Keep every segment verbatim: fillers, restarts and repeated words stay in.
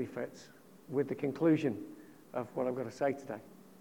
perfectly fits with the conclusion of what I'm going to say today.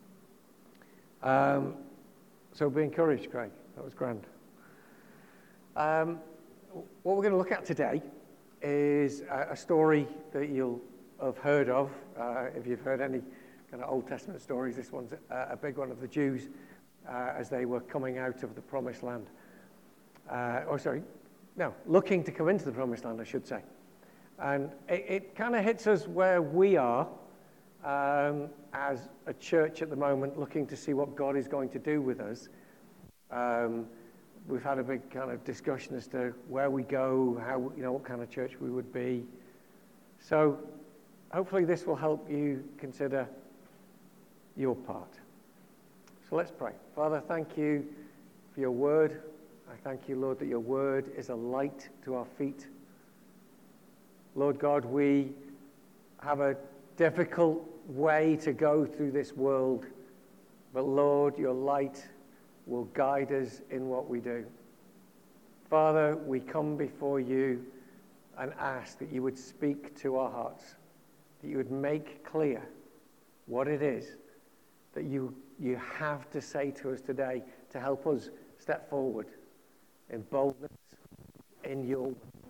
Um, so be encouraged, Craig. That was grand. Um, what we're going to look at today is a, a story that you'll have heard of. Uh, if you've heard any kind of Old Testament stories, this one's a, a big one of the Jews uh, as they were coming out of the Promised Land. Uh, oh, sorry. No, looking to come into the Promised Land, I should say. And it, it kind of hits us where we are um, as a church at the moment, looking to see what God is going to do with us. Um, we've had a big kind of discussion as to where we go, how, you know, what kind of church we would be. So hopefully this will help you consider your part. So let's pray. Father, thank you for your word. I thank you, Lord, that your word is a light to our feet. Lord God, we have a difficult way to go through this world, but Lord, your light will guide us in what we do. Father, we come before you and ask that you would speak to our hearts, that you would make clear what it is that you, you have to say to us today to help us step forward in boldness, in your,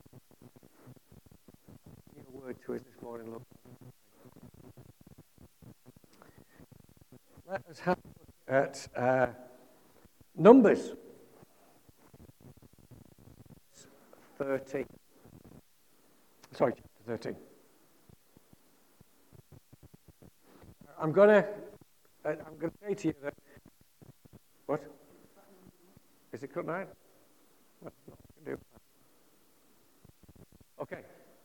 your word to us this morning, Lord. Let us have a look at uh, Numbers thirteen. Sorry, chapter thirteen. I'm gonna, uh, I'm gonna say to you that. What? Is it cut out? That's not what I can do. Okay.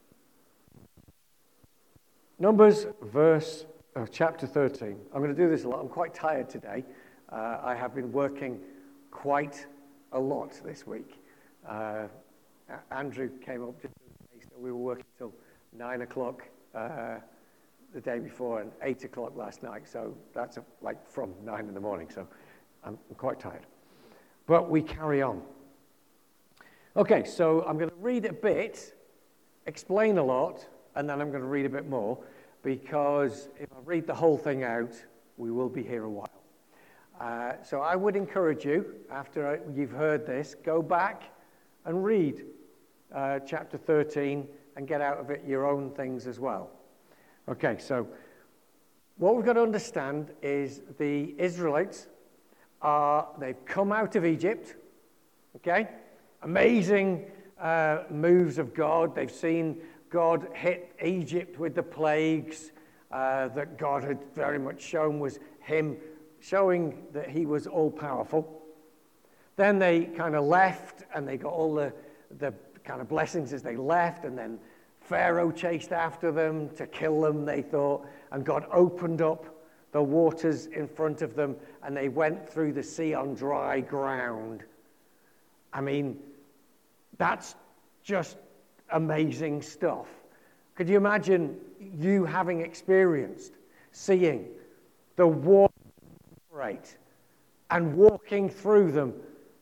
Numbers, verse, uh, chapter thirteen. I'm going to do this a lot. I'm quite tired today. Uh, I have been working quite a lot this week. Uh, Andrew came up just today, so we were working till nine o'clock uh, the day before and eight o'clock last night. So that's a, like from nine in the morning. So I'm, I'm quite tired. But we carry on. Okay, so I'm going to read a bit, explain a lot, and then I'm going to read a bit more, because if I read the whole thing out, we will be here a while. Uh, so I would encourage you, after you've heard this, go back and read uh, chapter thirteen and get out of it your own things as well. Okay, so what we've got to understand is the Israelites are, they've come out of Egypt, okay? Amazing uh, moves of God. They've seen God hit Egypt with the plagues uh, that God had very much shown was him, showing that he was all-powerful. Then they kind of left, and they got all the, the kind of blessings as they left, and then Pharaoh chased after them to kill them, they thought, and God opened up the waters in front of them, and they went through the sea on dry ground. I mean, that's just amazing stuff. Could you imagine you having experienced seeing the water separate and walking through them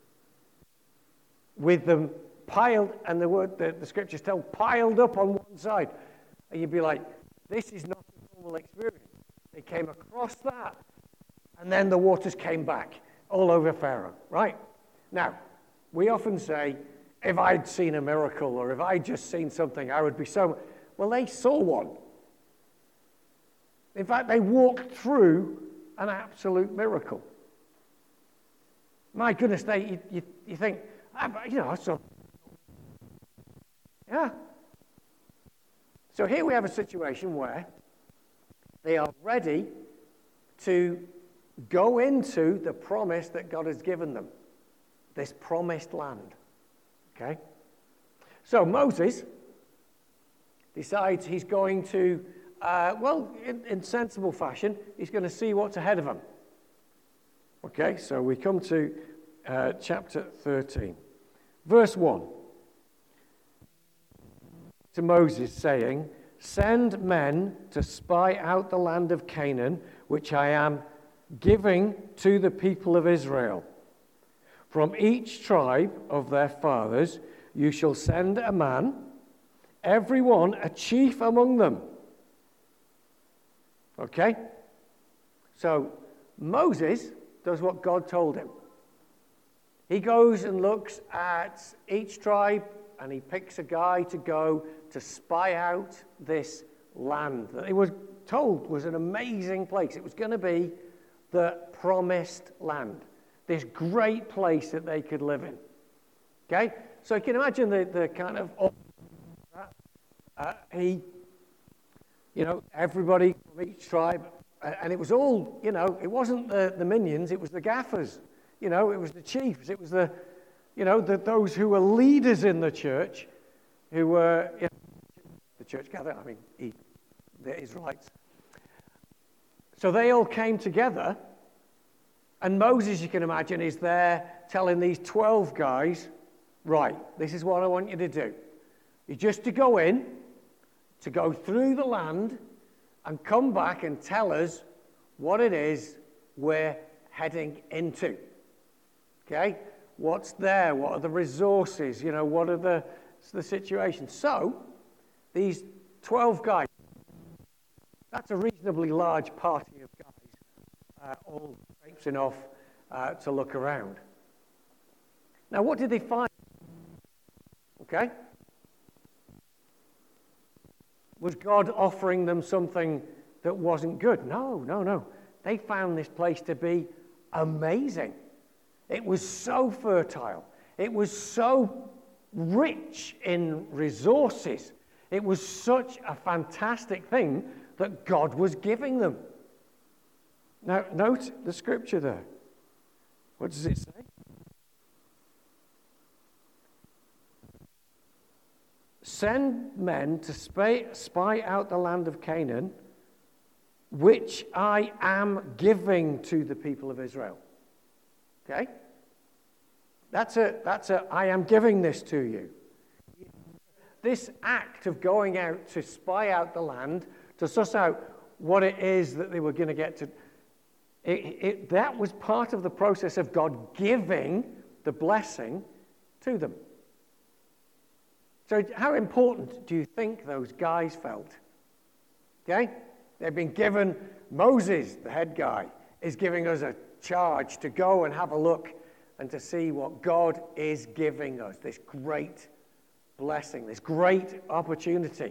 with them piled, and the word the, the scriptures tell, piled up on one side, and you'd be like, this is not a normal experience. They came across that, and then the waters came back all over Pharaoh, right? Now, we often say, if I'd seen a miracle, or if I'd just seen something, I would be so... Well, they saw one. In fact, they walked through an absolute miracle. My goodness, they, you, you, you think, you know, I saw... Yeah. So here we have a situation where they are ready to go into the promise that God has given them, this promised land. Okay? So Moses decides he's going to, uh, well, in, in sensible fashion, he's going to see what's ahead of him. Okay, so we come to uh, chapter thirteen. Verse one. To Moses, saying, send men to spy out the land of Canaan, which I am giving to the people of Israel. From each tribe of their fathers you shall send a man, every one a chief among them. Okay? So Moses does what God told him. He goes and looks at each tribe, and he picks a guy to go to spy out this land that he was told was an amazing place. It was going to be the promised land, this great place that they could live in. Okay? So you can imagine the, the kind of... Uh, he, you know, everybody from each tribe, and it was all, you know, it wasn't the, the minions, it was the gaffers. You know, it was the chiefs, it was the, you know, the, those who were leaders in the church, who were, you know, the church gathered, I mean, he, the Israelites. So they all came together, and Moses, you can imagine, is there telling these twelve guys, right, this is what I want you to do. You're just to go in, to go through the land, and come back and tell us what it is we're heading into. Okay? What's there? What are the resources? You know, what are the, the situations? So, these twelve guys, that's a reasonably large party of guys, uh, all traipsing off uh, to look around. Now, what did they find? Okay? Was God offering them something that wasn't good? No, no, no. They found this place to be amazing. It was so fertile. It was so rich in resources. It was such a fantastic thing that God was giving them. Now, note the scripture there. What does it say? Send men to spy, spy out the land of Canaan, which I am giving to the people of Israel. Okay? That's a, that's a, I am giving this to you. This act of going out to spy out the land, to suss out what it is that they were going to get to, it, it, that was part of the process of God giving the blessing to them. So how important do you think those guys felt? Okay? They've been given, Moses, the head guy, is giving us a charge to go and have a look and to see what God is giving us, this great blessing, this great opportunity.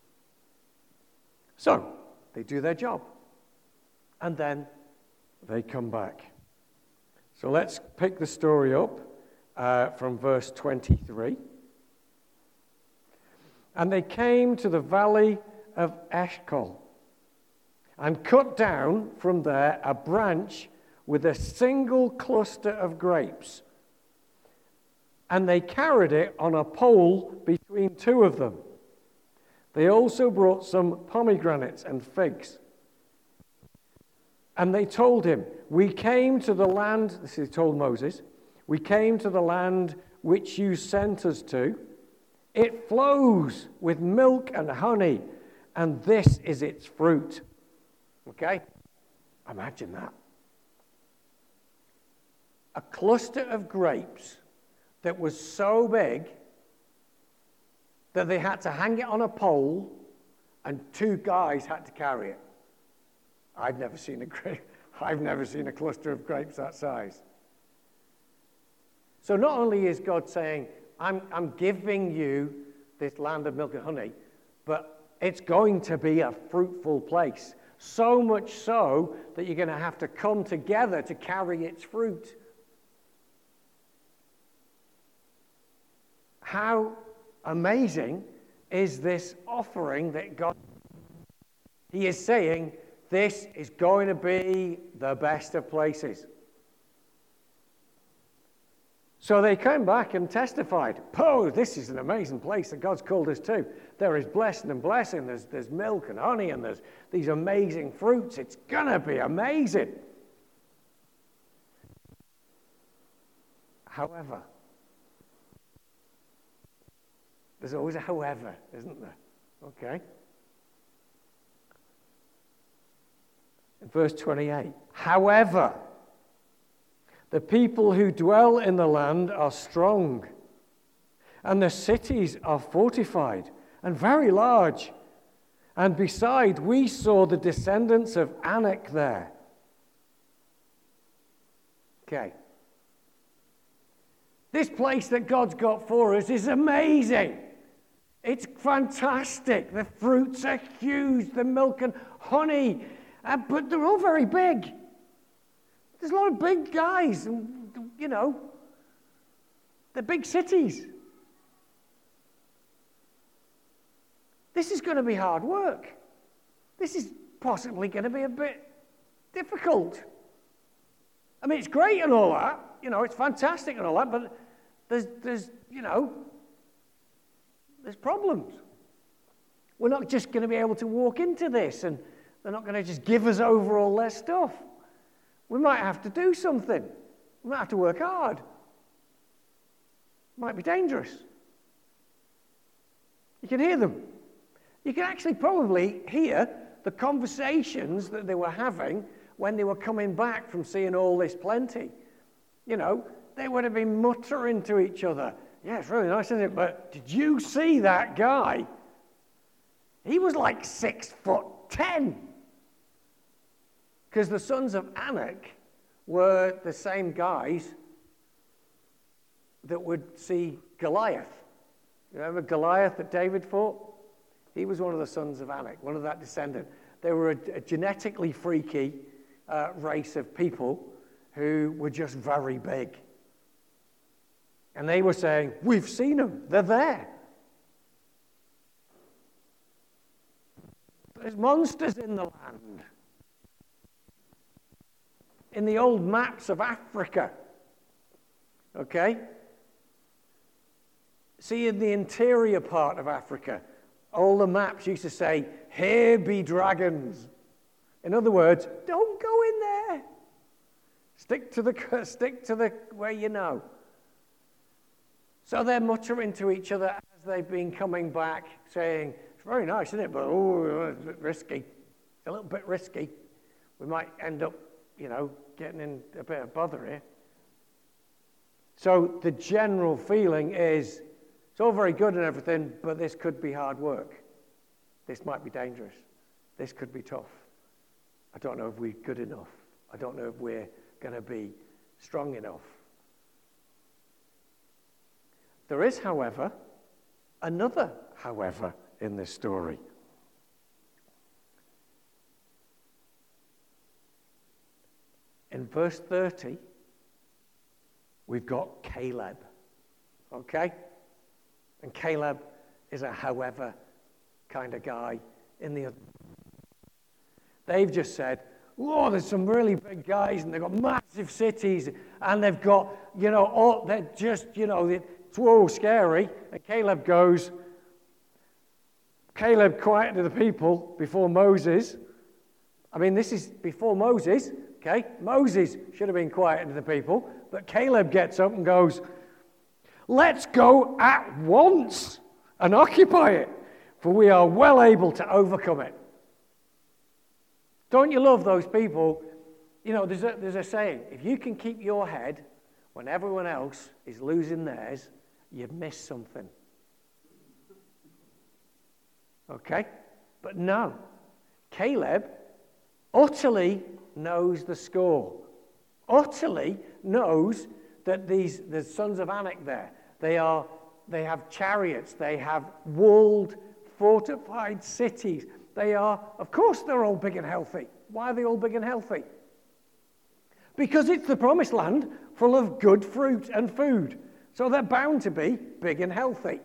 So, they do their job, and then they come back. So let's pick the story up uh, from verse twenty-three. And they came to the valley of Eshcol, and cut down from there a branch with a single cluster of grapes. And they carried it on a pole between two of them. They also brought some pomegranates and figs. And they told him, we came to the land, this is told Moses, we came to the land which you sent us to. It flows with milk and honey, and this is its fruit. Okay? Imagine that. A cluster of grapes that was so big that they had to hang it on a pole and two guys had to carry it. I've never seen a grape, I've never seen a cluster of grapes that size. So not only is God saying, I'm, I'm giving you this land of milk and honey, but it's going to be a fruitful place. So much so that you're going to have to come together to carry its fruit. How amazing is this offering that God... He is saying, this is going to be the best of places. So they came back and testified, oh, this is an amazing place that God's called us to. There is blessing and blessing. There's, there's milk and honey, and there's these amazing fruits. It's going to be amazing. However, there's always a however, isn't there? Okay. In verse twenty-eight, however, the people who dwell in the land are strong, and the cities are fortified and very large, And beside, we saw the descendants of Anak there. Okay. This place that God's got for us is amazing. It's fantastic. The fruits are huge, the milk and honey, uh, but they're all very big. There's a lot of big guys, and, you know, they're big cities. This is going to be hard work. This is possibly going to be a bit difficult. I mean, it's great and all that, you know, it's fantastic and all that, but there's, there's, you know, there's problems. We're not just going to be able to walk into this, and they're not going to just give us over all their stuff. We might have to do something. We might have to work hard. It might be dangerous. You can hear them. You can actually probably hear the conversations that they were having when they were coming back from seeing all this plenty. You know, they would have been muttering to each other. Yeah, it's really nice, isn't it? But did you see that guy? He was like six foot ten. Because the sons of Anak were the same guys that would see Goliath. You remember Goliath that David fought? He was one of the sons of Anak, one of that descendant. They were a, a genetically freaky uh, race of people who were just very big. And they were saying, we've seen them, they're there. There's monsters in the land. In the old maps of Africa, okay? See, in the interior part of Africa, all the maps used to say, here be dragons. In other words, don't go in there. Stick to the, stick to the where you know. So they're muttering to each other as they've been coming back, saying, it's very nice, isn't it? But, oh, it's a bit risky. It's a little bit risky. We might end up, you know, getting in a bit of bother here. So the general feeling is, it's all very good and everything, but this could be hard work. This might be dangerous. This could be tough. I don't know if we're good enough. I don't know if we're going to be strong enough. There is, however, another however in this story. In verse thirty, we've got Caleb, okay? And Caleb is a however kind of guy in the other. They've just said, oh, there's some really big guys, and they've got massive cities, and they've got, you know, all, they're just, you know, it's whoa, scary. And Caleb goes, Caleb quieted the people before Moses. I mean, this is before Moses, okay? Moses should have been quieting the people, but Caleb gets up and goes, let's go at once and occupy it, for we are well able to overcome it. Don't you love those people? You know, there's a, there's a saying, if you can keep your head when everyone else is losing theirs, you've missed something. Okay? But no, Caleb utterly knows the score. Utterly knows that these the sons of Anak there, they are they have chariots, they have walled, fortified cities. They are, of course, they're all big and healthy. Why are they all big and healthy? Because it's the promised land full of good fruit and food. So they're bound to be big and healthy.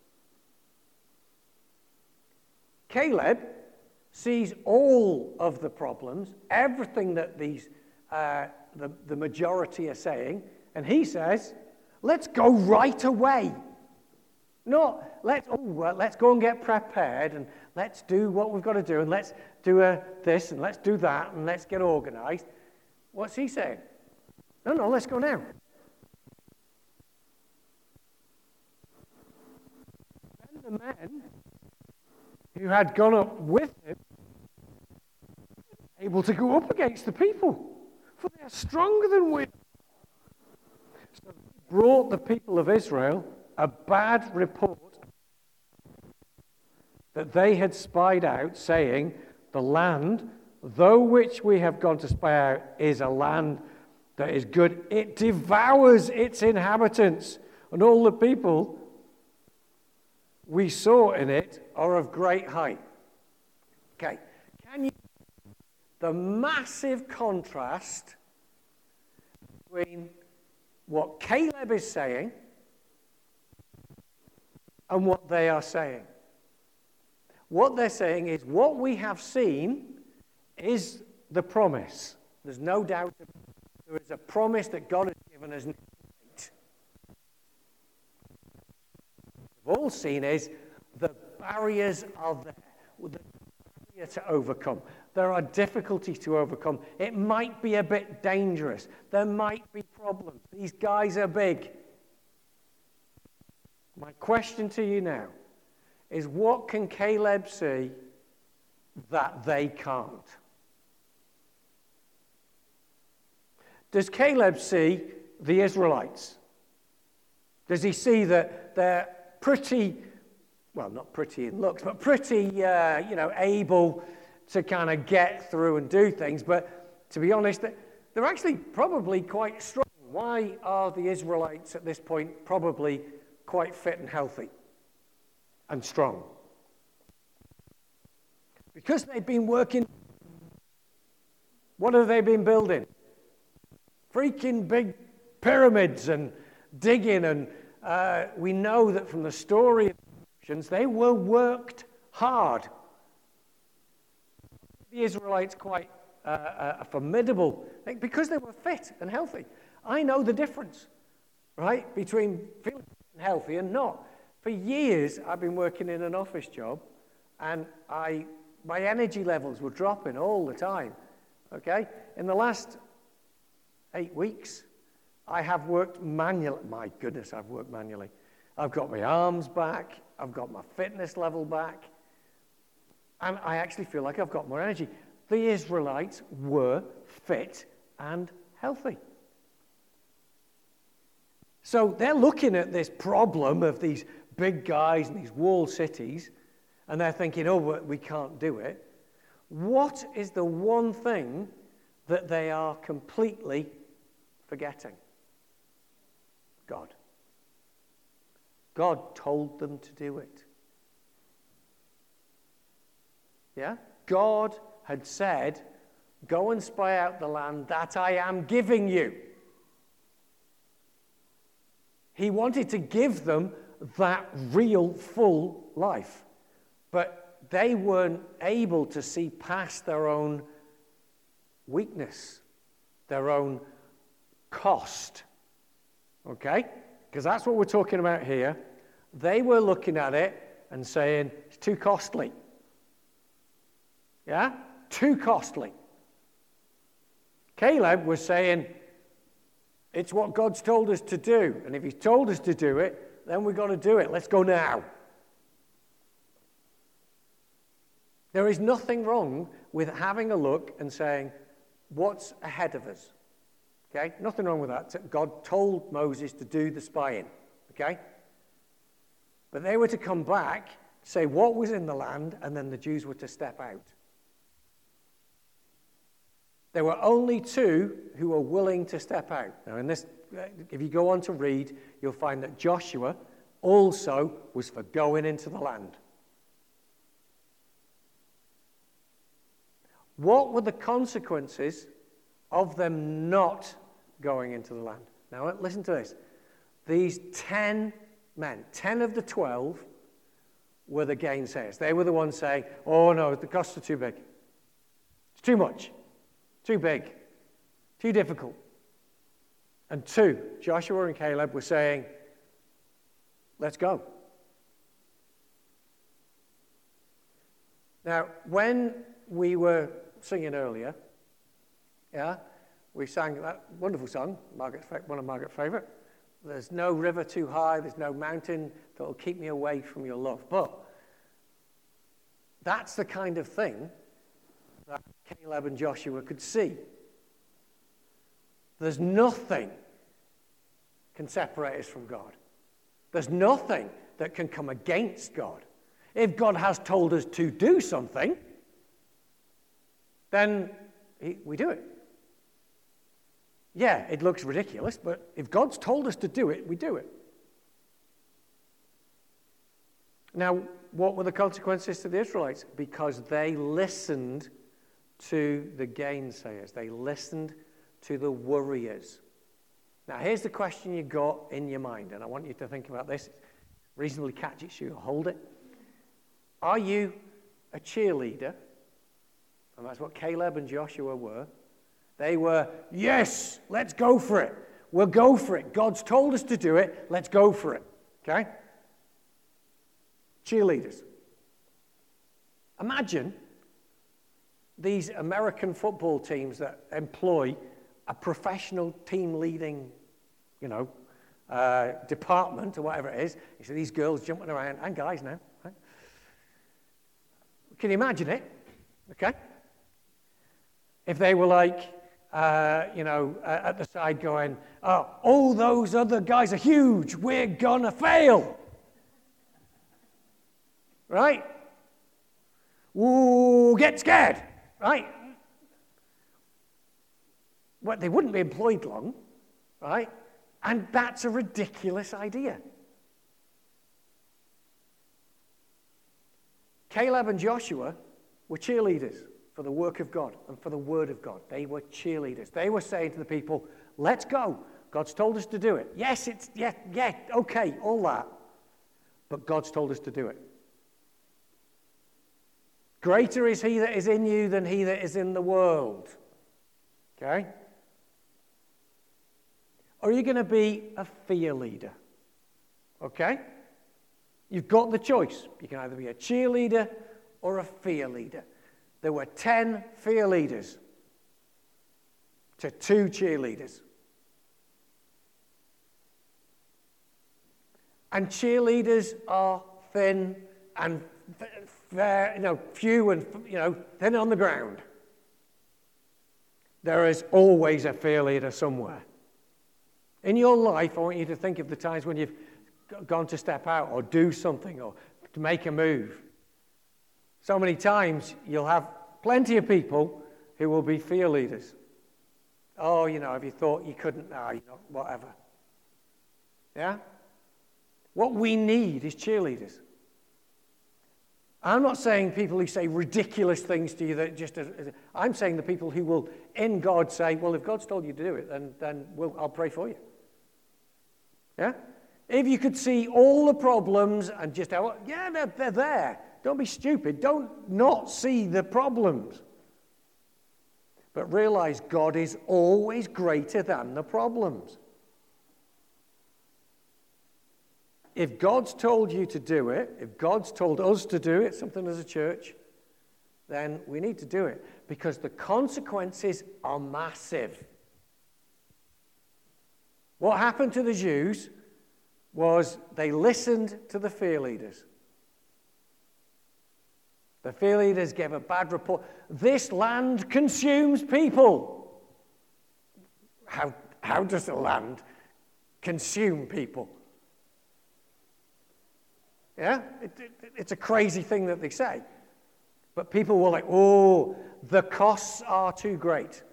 Caleb sees all of the problems, everything that these uh, the, the majority are saying, and he says, let's go right away. Not, let's, oh, well, let's go and get prepared, and let's do what we've got to do, and let's do uh, this, and let's do that, and let's get organized. What's he saying? No, no, let's go now. And the men who had gone up with him were able to go up against the people, for they are stronger than we. So he brought the people of Israel a bad report that that they had spied out, saying, the land, though which we have gone to spy out, is a land that is good. It devours its inhabitants, and all the people we saw in it are of great height. Okay, can you the massive contrast between what Caleb is saying and what they are saying? What they're saying is, what we have seen is the promise. There's no doubt there is a promise that God has given us. What we've all seen is the barriers are there. The barrier to overcome. There are difficulties to overcome. It might be a bit dangerous. There might be problems. These guys are big. My question to you now is, what can Caleb see that they can't? Does Caleb see the Israelites? Does he see that they're pretty, well, not pretty in looks, but pretty, uh, you know, able to kind of get through and do things? But to be honest, they're actually probably quite strong. Why are the Israelites at this point probably quite fit and healthy and strong? Because they've been working. What have they been building? Freaking big pyramids and digging, and uh, we know that from the story of the Egyptians, they were worked hard. The Israelites quite uh, a formidable thing because they were fit and healthy. I know the difference, right, between feeling healthy and not. For years, I've been working in an office job, and I my energy levels were dropping all the time. Okay, in the last eight weeks, I have worked manually. My goodness, I've worked manually. I've got my arms back. I've got my fitness level back, and I actually feel like I've got more energy. The Israelites were fit and healthy. So they're looking at this problem of these big guys and these walled cities, and they're thinking, oh, we can't do it. What is the one thing that they are completely forgetting? God. God told them to do it. Yeah? God had said, go and spy out the land that I am giving you. He wanted to give them that real, full life. But they weren't able to see past their own weakness, their own cost. Okay? Because that's what we're talking about here. They were looking at it and saying, it's too costly. Yeah? Too costly. Caleb was saying, it's what God's told us to do. And if he's told us to do it, then we've got to do it. Let's go now. There is nothing wrong with having a look and saying, what's ahead of us? Okay? Nothing wrong with that. God told Moses to do the spying. Okay? But they were to come back, say what was in the land, and then the Jews were to step out. There were only two who were willing to step out. Now, in this, if you go on to read, you'll find that Joshua also was for going into the land. What were the consequences of them not going into the land? Now, listen to this. These ten men, ten of the twelve, were the gainsayers. They were the ones saying, oh no, the costs are too big. It's too much. Too big. Too difficult. And two, Joshua and Caleb were saying, let's go. Now, when we were singing earlier, yeah, we sang that wonderful song, Margaret's, one of Margaret's favourite. There's no river too high, there's no mountain that will keep me away from your love. But that's the kind of thing that Caleb and Joshua could see. There's nothing can separate us from God. There's nothing that can come against God. If God has told us to do something, then he, we do it. Yeah, it looks ridiculous, but if God's told us to do it, we do it. Now, what were the consequences to the Israelites? Because they listened to the gainsayers. They listened to the worriers. Now, here's the question you got in your mind, and I want you to think about this. Reasonably catchy, so you'll hold it. Are you a cheerleader? And that's what Caleb and Joshua were. They were, yes, let's go for it. We'll go for it. God's told us to do it. Let's go for it. Okay? Cheerleaders. Imagine these American football teams that employ a professional team leading, you know, uh, department or whatever it is. You see these girls jumping around, and guys now. Right? Can you imagine it? Okay? If they were like, uh, you know, uh, at the side going, oh, all those other guys are huge, we're gonna fail. Right? Ooh, get scared. Right? Well, they wouldn't be employed long, right? And that's a ridiculous idea. Caleb and Joshua were cheerleaders for the work of God and for the word of God. They were cheerleaders. They were saying to the people, let's go. God's told us to do it. Yes, it's, yeah, yeah, okay, all that. But God's told us to do it. Greater is he that is in you than he that is in the world. Okay? Or are you going to be a fear leader? Okay? You've got the choice. You can either be a cheerleader or a fear leader. There were ten fear leaders to two cheerleaders. And cheerleaders are thin and fair, you know, few and, you know, thin on the ground. There is always a fear leader somewhere. In your life, I want you to think of the times when you've gone to step out or do something or to make a move. So many times you'll have plenty of people who will be fear leaders. Oh, you know, have you thought you couldn't? No, you know, whatever. Yeah? What we need is cheerleaders. I'm not saying people who say ridiculous things to you that just, I'm saying the people who will, in God, say, well, if God's told you to do it, then, then we'll, I'll pray for you. Yeah? If you could see all the problems and just, yeah, they're, they're there. Don't be stupid. Don't not see the problems. But realize God is always greater than the problems. If God's told you to do it, if God's told us to do it, something as a church, then we need to do it because the consequences are massive. What happened to the Jews was they listened to the fear leaders. The fear leaders gave a bad report. This land consumes people. How, how does a land consume people? Yeah, it, it, it's a crazy thing that they say. But people were like, oh, the costs are too great.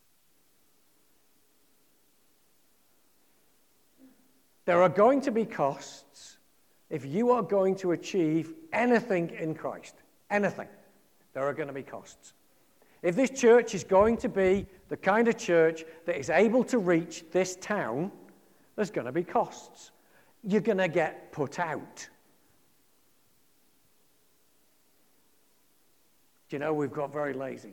There are going to be costs if you are going to achieve anything in Christ. Anything. There are going to be costs. If this church is going to be the kind of church that is able to reach this town, there's going to be costs. You're going to get put out. Do you know, we've got very lazy.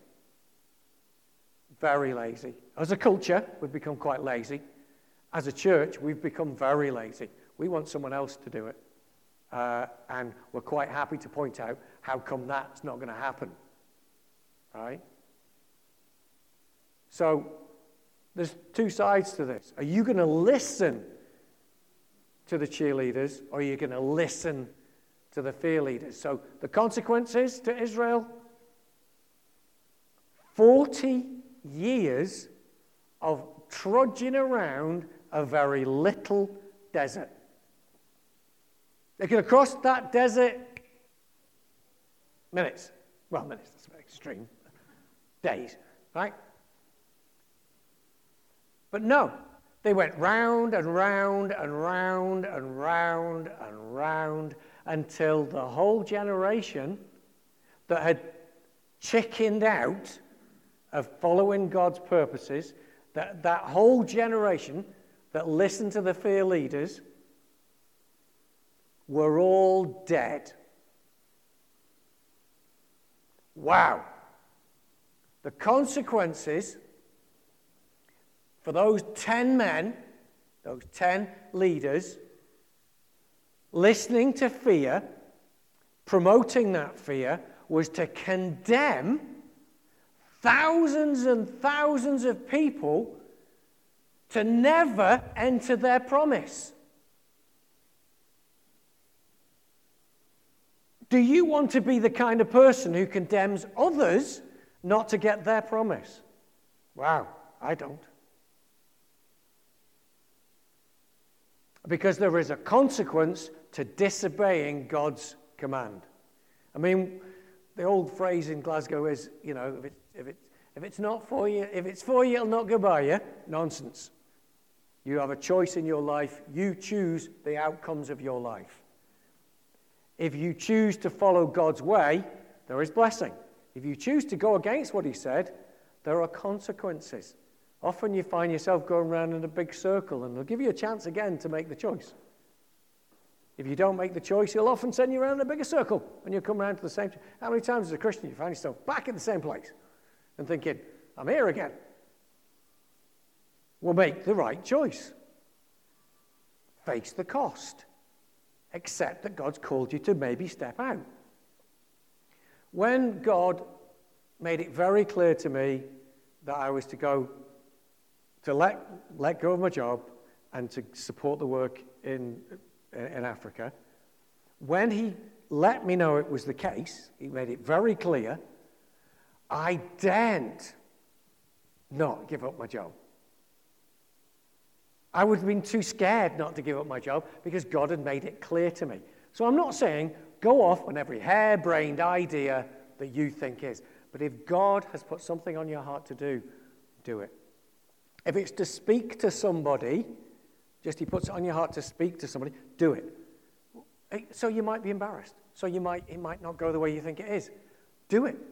Very lazy. As a culture, we've become quite lazy. As a church, we've become very lazy. We want someone else to do it. Uh, and we're quite happy to point out how come that's not going to happen. Right? So, there's two sides to this. Are you going to listen to the cheerleaders, or are you going to listen to the fear leaders? So, the consequences to Israel: forty years of trudging around a very little desert. They could have crossed that desert minutes. Well, minutes, that's a bit extreme. Days, right? But no, they went round and round and round and round and round until the whole generation that had chickened out of following God's purposes, that, that whole generation that listened to the fear leaders, were all dead. Wow. The consequences for those ten men, those ten leaders, listening to fear, promoting that fear, was to condemn thousands and thousands of people to never enter their promise. Do you want to be the kind of person who condemns others not to get their promise? Wow, I don't. Because there is a consequence to disobeying God's command. I mean, the old phrase in Glasgow is, you know, if, it, if, it, if it's not for you, if it's for you, it'll not go by you. Nonsense. You have a choice in your life. You choose the outcomes of your life. If you choose to follow God's way, there is blessing. If you choose to go against what he said, there are consequences. Often you find yourself going around in a big circle, and they'll give you a chance again to make the choice. If you don't make the choice, he'll often send you around in a bigger circle, and you'll come around to the same. How many times as a Christian you find yourself back in the same place and thinking, I'm here again? Well, make the right choice. Face the cost. Accept that God's called you to maybe step out. When God made it very clear to me that I was to go, to let, let go of my job and to support the work in, in Africa, when he let me know it was the case, he made it very clear, I daren't not give up my job. I would have been too scared not to give up my job because God had made it clear to me. So I'm not saying go off on every harebrained idea that you think is. But if God has put something on your heart to do, do it. If it's to speak to somebody, just he puts it on your heart to speak to somebody, do it. So you might be embarrassed. So you might it might not go the way you think it is. Do it.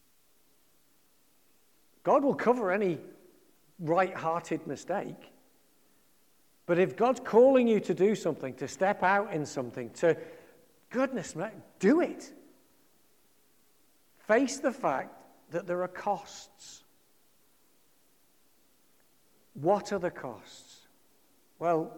God will cover any right-hearted mistake. But if God's calling you to do something, to step out in something, to, goodness me, do it. Face the fact that there are costs. What are the costs? Well,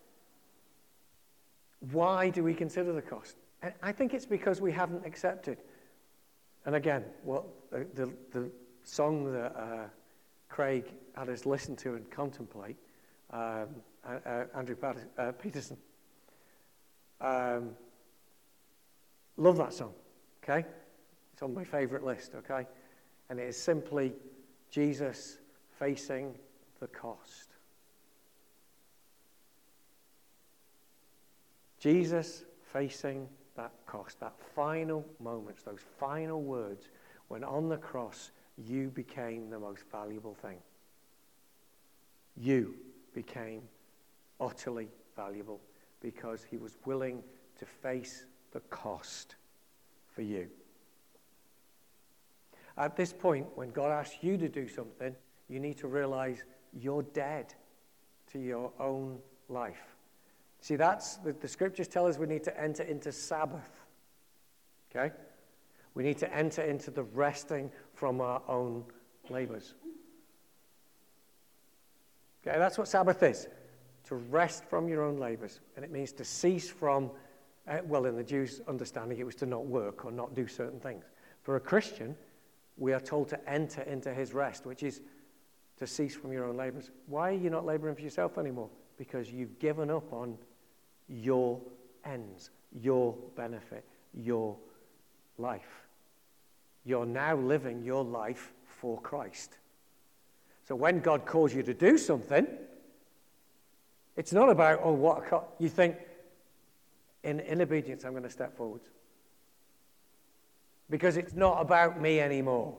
why do we consider the cost? And I think it's because we haven't accepted. And again, what the, the, the song that uh, Craig had us listen to and contemplate, um, Uh, Andrew Pat- uh, Peterson. Um, love that song, okay? It's on my favorite list, okay? And it is simply Jesus facing the cost. Jesus facing that cost, that final moments, those final words, when on the cross you became the most valuable thing. You became utterly valuable because he was willing to face the cost for you. At this point, when God asks you to do something, you need to realize you're dead to your own life. See, that's the, the scriptures tell us we need to enter into Sabbath. Okay? We need to enter into the resting from our own labors. Okay, that's what Sabbath is. To rest from your own labors. And it means to cease from, uh, well, in the Jews' understanding, it was to not work or not do certain things. For a Christian, we are told to enter into his rest, which is to cease from your own labors. Why are you not laboring for yourself anymore? Because you've given up on your ends, your benefit, your life. You're now living your life for Christ. So when God calls you to do something, it's not about, oh, what a co-. You think, in, in obedience, I'm going to step forwards. because it's not about me anymore.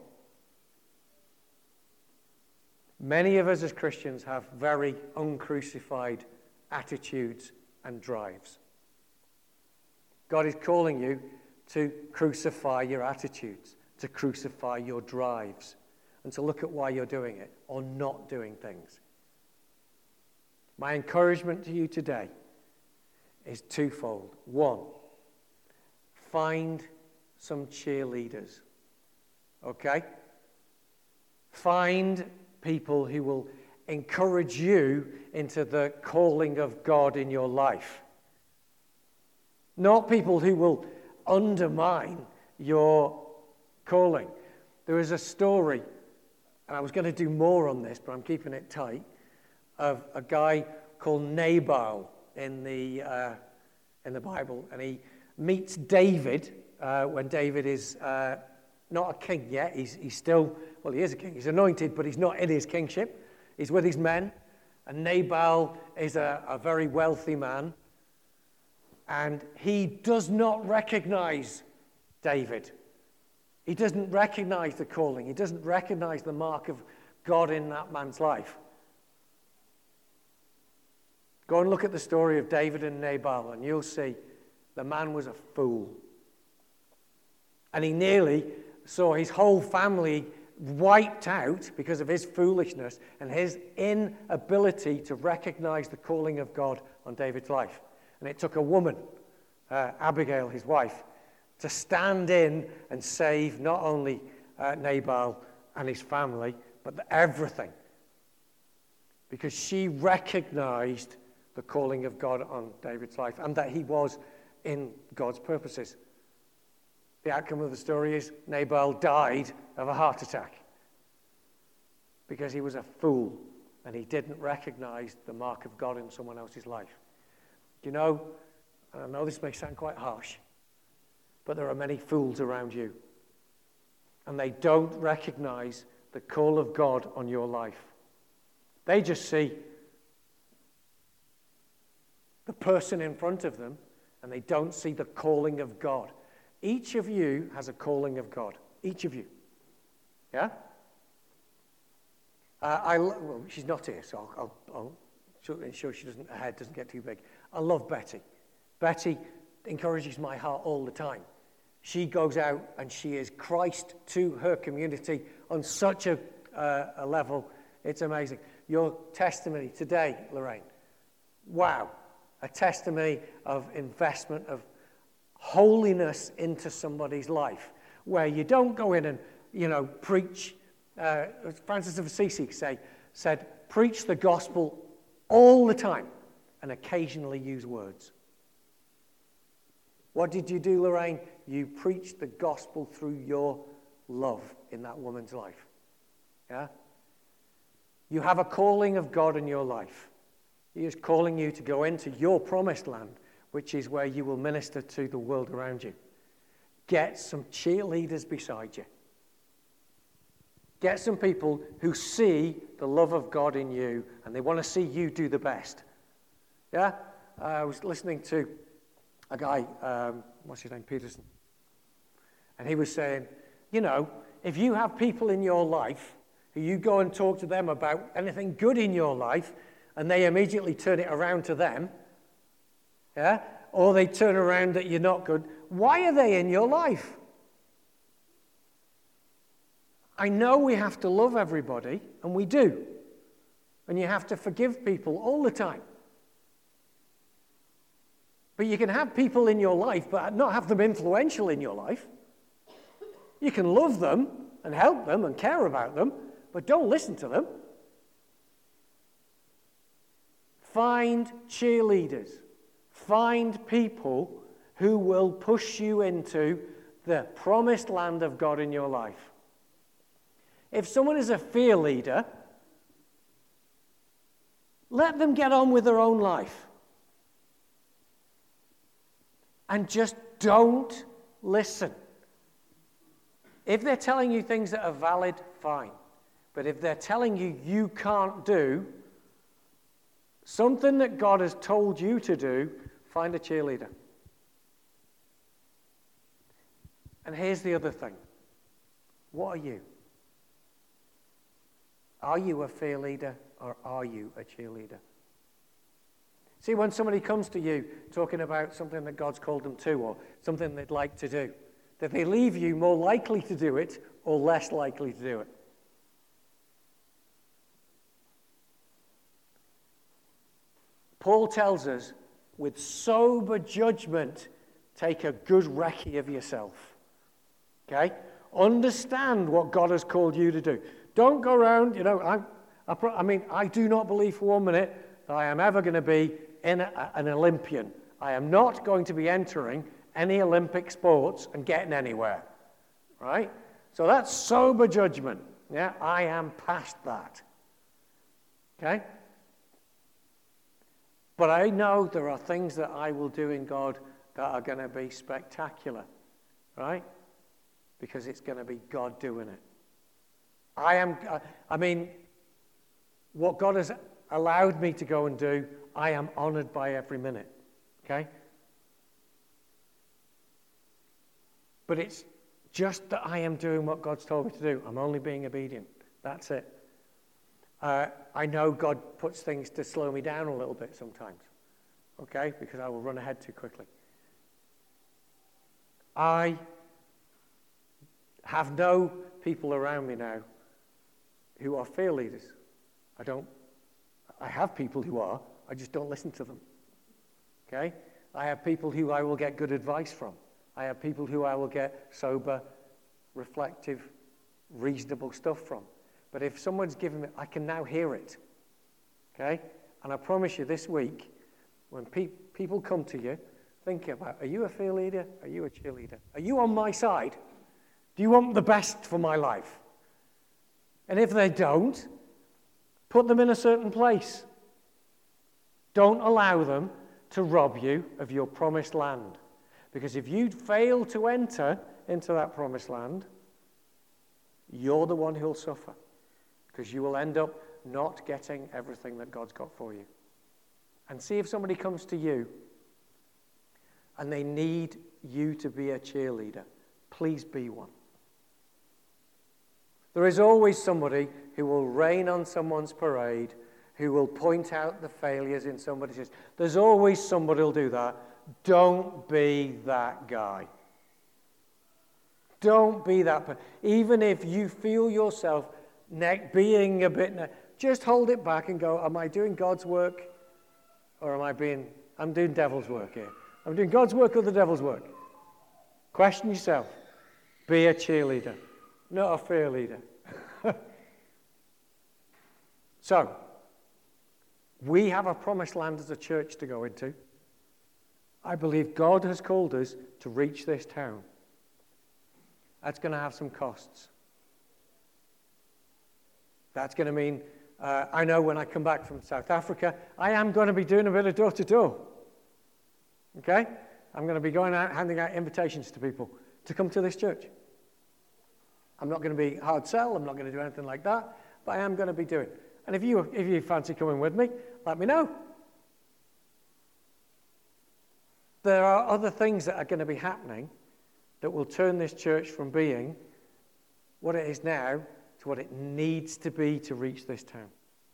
Many of us as Christians have very uncrucified attitudes and drives. God is calling you to crucify your attitudes, to crucify your drives, and to look at why you're doing it or not doing things. My encouragement to you today is twofold. One, find some cheerleaders, okay? Find people who will encourage you into the calling of God in your life. Not people who will undermine your calling. There is a story, and I was going to do more on this, but I'm keeping it tight, of a guy called Nabal in the uh, in the Bible, and he meets David uh, when David is uh, not a king yet. He's he's still, well, he is a king. He's anointed, but he's not in his kingship. He's with his men, and Nabal is a, a very wealthy man, and he does not recognize David. He doesn't recognize the calling. He doesn't recognize the mark of God in that man's life. Go and look at the story of David and Nabal, and you'll see the man was a fool. And he nearly saw his whole family wiped out because of his foolishness and his inability to recognize the calling of God on David's life. And it took a woman, uh, Abigail, his wife, to stand in and save not only uh, Nabal and his family, but the, everything. Because she recognized the calling of God on David's life and that he was in God's purposes. The outcome of the story is Nabal died of a heart attack because he was a fool and he didn't recognize the mark of God in someone else's life. You know, and I know this may sound quite harsh, but there are many fools around you, and they don't recognize the call of God on your life. They just see the person in front of them, and they don't see the calling of God. Each of you has a calling of God. Each of you. Yeah? Uh, I lo- well, she's not here, so I'll, I'll, I'll ensure she doesn't, her head doesn't get too big. I love Betty. Betty encourages my heart all the time. She goes out and she is Christ to her community on such a, uh, a level. It's amazing. Your testimony today, Lorraine. Wow. A testimony of investment, of holiness into somebody's life, where you don't go in and, you know, preach. Uh, Francis of Assisi say, said, preach the gospel all the time and occasionally use words. What did you do, Lorraine? You preached the gospel through your love in that woman's life. Yeah? You have a calling of God in your life. He is calling you to go into your promised land, which is where you will minister to the world around you. Get some cheerleaders beside you. Get some people who see the love of God in you and they want to see you do the best. Yeah? Uh, I was listening to a guy, um, what's his name, Peterson. And he was saying, you know, if you have people in your life who you go and talk to them about anything good in your life and they immediately turn it around to them, yeah, or they turn around that you're not good, why are they in your life? I know we have to love everybody, and we do. And you have to forgive people all the time. But you can have people in your life, but not have them influential in your life. You can love them and help them and care about them, but don't listen to them. Find cheerleaders. Find people who will push you into the promised land of God in your life. If someone is a fear leader, let them get on with their own life. And just don't listen. If they're telling you things that are valid, fine. But if they're telling you you can't do something that God has told you to do, find a cheerleader. And here's the other thing. What are you? Are you a fear leader or are you a cheerleader? See, when somebody comes to you talking about something that God's called them to or something they'd like to do, do they leave you more likely to do it or less likely to do it? Paul tells us, with sober judgment, take a good recce of yourself. Okay? Understand what God has called you to do. Don't go around, you know, I'm, I, pro- I mean, I do not believe for one minute that I am ever going to be in a, an Olympian. I am not going to be entering any Olympic sports and getting anywhere. Right? So that's sober judgment. Yeah, I am past that. Okay? But I know there are things that I will do in God that are going to be spectacular, right? Because it's going to be God doing it. I am, I mean, what God has allowed me to go and do, I am honored by every minute, okay? But it's just that I am doing what God's told me to do. I'm only being obedient. That's it. Uh, I know God puts things to slow me down a little bit sometimes, okay, because I will run ahead too quickly. I have no people around me now who are fear leaders. I don't, I have people who are, I just don't listen to them, okay? I have people who I will get good advice from. I have people who I will get sober, reflective, reasonable stuff from. But if someone's giving me, I can now hear it, okay? And I promise you this week, when pe- people come to you, think about, are you a fear leader? Are you a cheerleader? Are you on my side? Do you want the best for my life? And if they don't, put them in a certain place. Don't allow them to rob you of your promised land. Because if you fail to enter into that promised land, you're the one who'll suffer. Because you will end up not getting everything that God's got for you. And see if somebody comes to you and they need you to be a cheerleader. Please be one. There is always somebody who will rain on someone's parade, who will point out the failures in somebody's history. There's always somebody who'll do that. Don't be that guy. Don't be that person. Even if you feel yourself ne- being a bit, ne- just hold it back and go, am I doing God's work or am I being, I'm doing devil's work here. I'm doing God's work or the devil's work. Question yourself. Be a cheerleader, not a fear leader. So, we have a promised land as a church to go into. I believe God has called us to reach this town. That's going to have some costs. That's going to mean, uh, I know when I come back from South Africa, I am going to be doing a bit of door-to-door. Okay? I'm going to be going out, handing out invitations to people to come to this church. I'm not going to be hard sell, I'm not going to do anything like that, but I am going to be doing. And if you, if you fancy coming with me, let me know. There are other things that are going to be happening that will turn this church from being what it is now to what it needs to be to reach this town.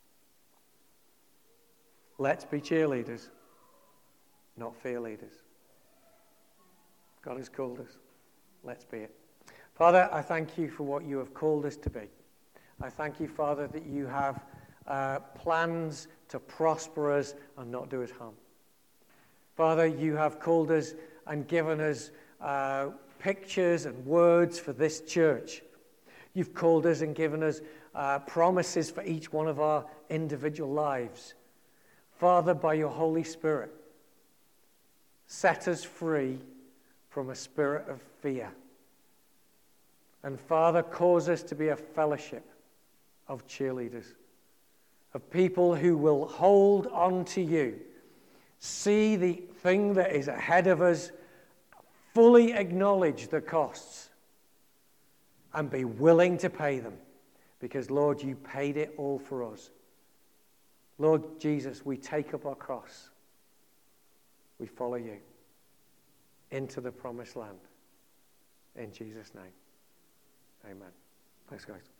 Let's be cheerleaders, not fear leaders. God has called us. Let's be it. Father, I thank you for what you have called us to be. I thank you, Father, that you have uh, plans to prosper us and not do us harm. Father, you have called us and given us uh, pictures and words for this church. You've called us and given us uh, promises for each one of our individual lives. Father, by your Holy Spirit, set us free from a spirit of fear. And Father, cause us to be a fellowship of cheerleaders, of people who will hold on to you, see the thing that is ahead of us, fully acknowledge the costs, and be willing to pay them. Because, Lord, you paid it all for us. Lord Jesus, we take up our cross. We follow you into the promised land. in Jesus' name. Amen. Thanks, guys.